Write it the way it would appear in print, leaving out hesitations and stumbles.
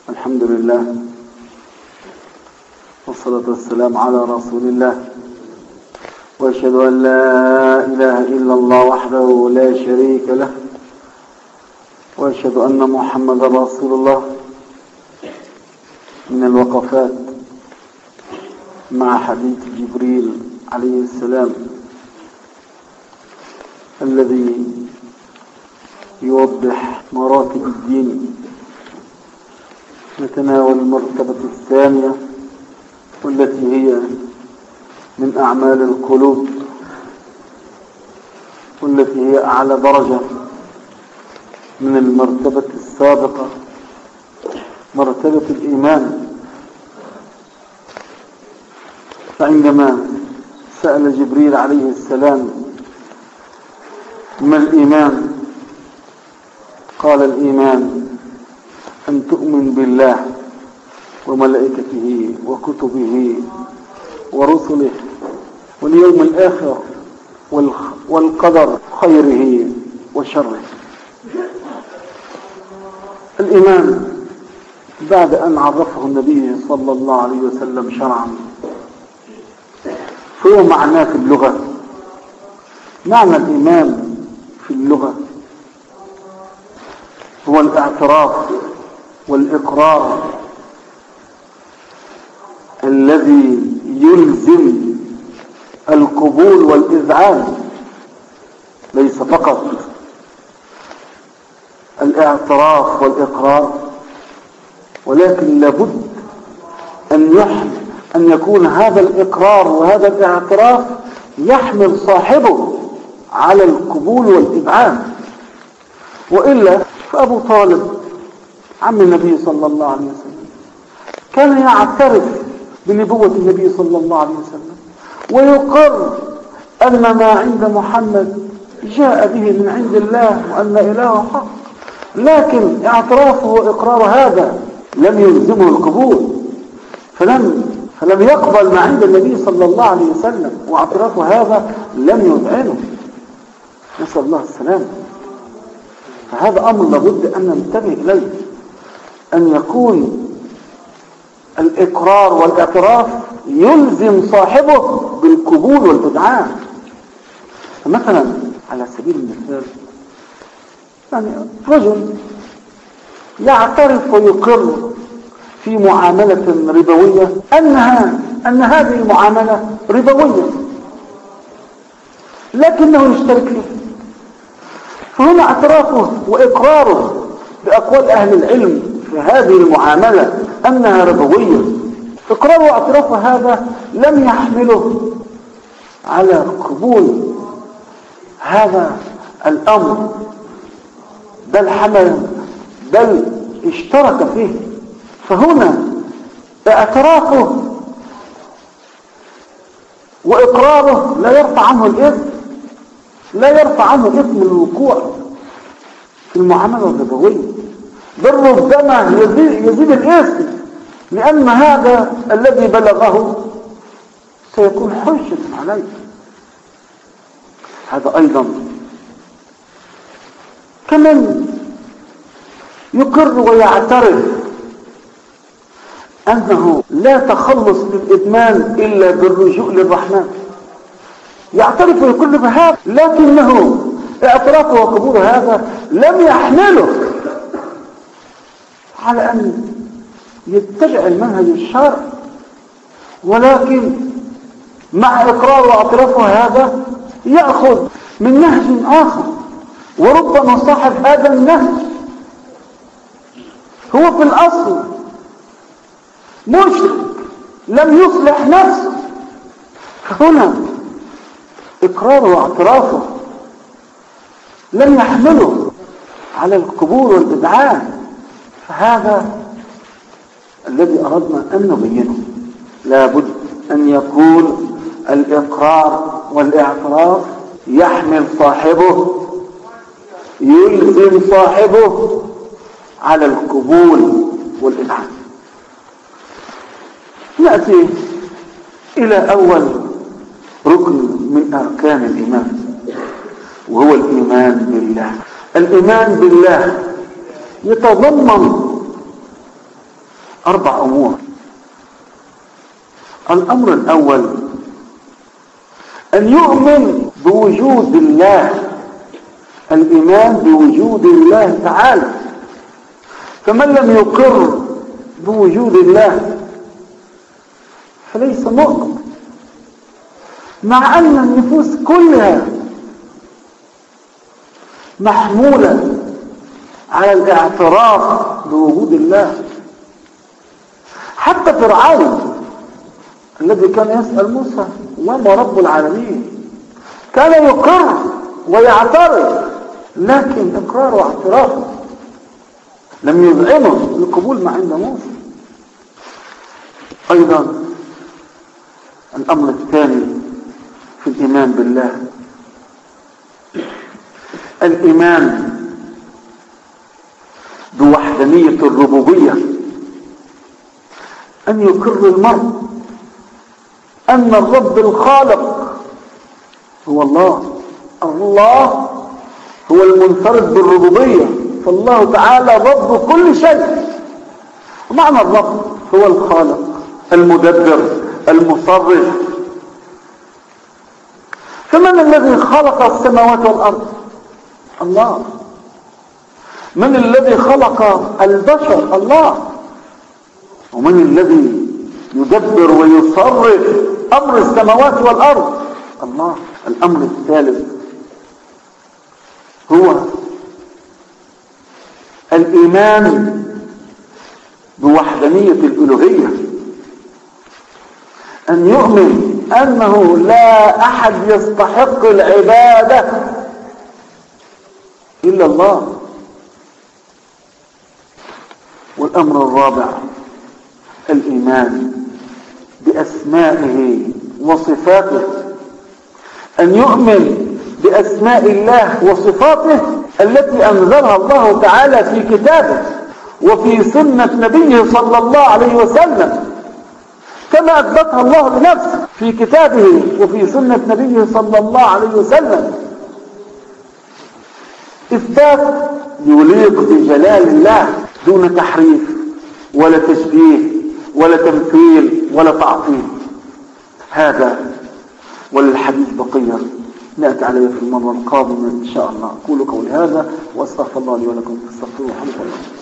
الحمد لله والصلاة والسلام على رسول الله، وأشهد أن لا إله إلا الله وحده لا شريك له، وأشهد أن محمد رسول الله. من الوقفات مع حديث جبريل عليه السلام الذي يوضح مراتب الدين، نتناول المرتبة الثانية والتي هي من أعمال القلوب، والتي هي أعلى درجة من المرتبة السابقة، مرتبة الإيمان. فعندما سأل جبريل عليه السلام ما الإيمان؟ قال الإيمان أن تؤمن بالله وملائكته وكتبه ورسله واليوم الآخر والقدر خيره وشره. الإيمان بعد أن عرفه النبي صلى الله عليه وسلم شرعا، فهو معناه في اللغة. معنى الإيمان في اللغة هو الاعتراف والإقرار الذي يلزم القبول والإذعان، ليس فقط الاعتراف والإقرار، ولكن لابد أن يكون هذا الإقرار وهذا الاعتراف يحمل صاحبه على القبول والإذعان. وإلا فأبو طالب عم النبي صلى الله عليه وسلم كان يعترف بنبوة النبي صلى الله عليه وسلم ويقر أن ما عند محمد جاء به من عند الله وأن إله حق، لكن اعترافه وإقرار هذا لم يلزمه القبول، فلم يقبل ما عند النبي صلى الله عليه وسلم، واعترافه هذا لم يذعنه، نسأل الله السلامة. فهذا أمر لابد أن ننتبه إليه، أن يكون الإقرار والاعتراف يلزم صاحبه بالقبول والإذعان. فمثلا على سبيل المثال، يعني رجل يعترف ويقر في معاملة ربوية أن هذه المعاملة ربوية، لكنه يشترك فيها. فهنا اعترافه وإقراره بأقوال أهل العلم في هذه المعاملة أنها ربوية، إقراره واعترافه هذا لم يحمله على قبول هذا الأمر، بل اشترك فيه. فهنا اعترافه وإقراره لا يرفع عنه الإثم الوقوع في المعاملة الربوية، بل ربما يزيد الإثم، لأن هذا الذي بلغه سيكون حجة عليه. هذا أيضا كمن يقر ويعترف أنه لا تخلص بالإدمان إلا بالرجوع للرحمن، يعترف ويقر بهذا، لكنه اعترافه وقبول هذا لم يحمله على أن يتبع المنهج الشرعي، ولكن مع إقرار واعترافه هذا يأخذ من نهج آخر، وربما صاحب هذا النهج هو في الأصل مشرك لم يصلح نفسه. فهنا إقراره واعترافه لم يحمله على القبول والإذعان. فهذا الذي أردنا أن نبينه، لابد أن يكون الإقرار والاعتراف يحمل صاحبه، يلزم صاحبه على القبول والإذعان. نأتي إلى أول ركن من أركان الإيمان، وهو الإيمان بالله. الإيمان بالله يتضمن 4 أمور. الأمر الأول أن يؤمن بوجود الله، الإيمان بوجود الله تعالى. فمن لم يقر بوجود الله فليس مؤمن، مع أن النفوس كلها محمولة على الاعتراف بوجود الله. حتى فرعون الذي كان يسأل موسى وما رب العالمين كان يقر ويعترف، لكن إقرار واعترافه لم يذعنه القبول ما عند موسى. أيضا الأمر الثاني في الإيمان بالله الإيمان بوحدانية الربوبية، أن يقر المرء أن الرب الخالق هو الله. الله هو المنفرد بالربوبية، فالله تعالى رب كل شيء. ومعنى الرب هو الخالق المدبر المصرف. فمن الذي خلق السماوات والأرض؟ الله. من الذي خلق البشر؟ الله. ومن الذي يدبر ويصرف أمر السماوات والأرض؟ الله. الأمر الثالث هو الإيمان بوحدانية الألوهية، أن يؤمن أنه لا أحد يستحق العبادة إلا الله. والأمر الرابع الإيمان بأسمائه وصفاته، أن يؤمن بأسماء الله وصفاته التي أنزلها الله تعالى في كتابه وفي سنة نبيه صلى الله عليه وسلم، كما أثبتها الله بنفسه في كتابه وفي سنة نبيه صلى الله عليه وسلم، إثبات يليق بجلال الله دون تحريف ولا تشبيه ولا تمثيل ولا تعطيل. هذا وللحديث بقية نأتي عليه في المرة القادمة إن شاء الله. أقول قولي هذا وأستغفر الله لي ولكم فاستغفروه.